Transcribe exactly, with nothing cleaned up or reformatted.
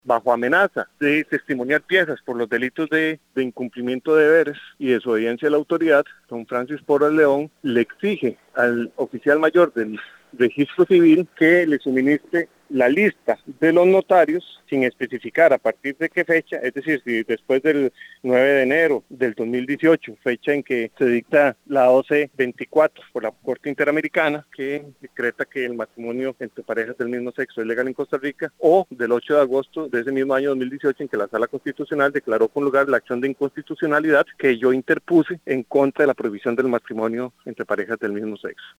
bajo amenaza de testimoniar piezas por los delitos de, de incumplimiento de deberes y desobediencia a la autoridad, don Francis Porras León le exige al oficial mayor del registro civil que le suministre la lista de los notarios sin especificar a partir de qué fecha, es decir, si después del nueve de enero del dos mil dieciocho, fecha en que se dicta la O C veinticuatro por la Corte Interamericana, que decreta que el matrimonio entre parejas del mismo sexo es legal en Costa Rica, o del ocho de agosto de ese mismo año dos mil dieciocho, en que la Sala Constitucional declaró con lugar la acción de inconstitucionalidad que yo interpuse en contra de la prohibición del matrimonio entre parejas del mismo sexo.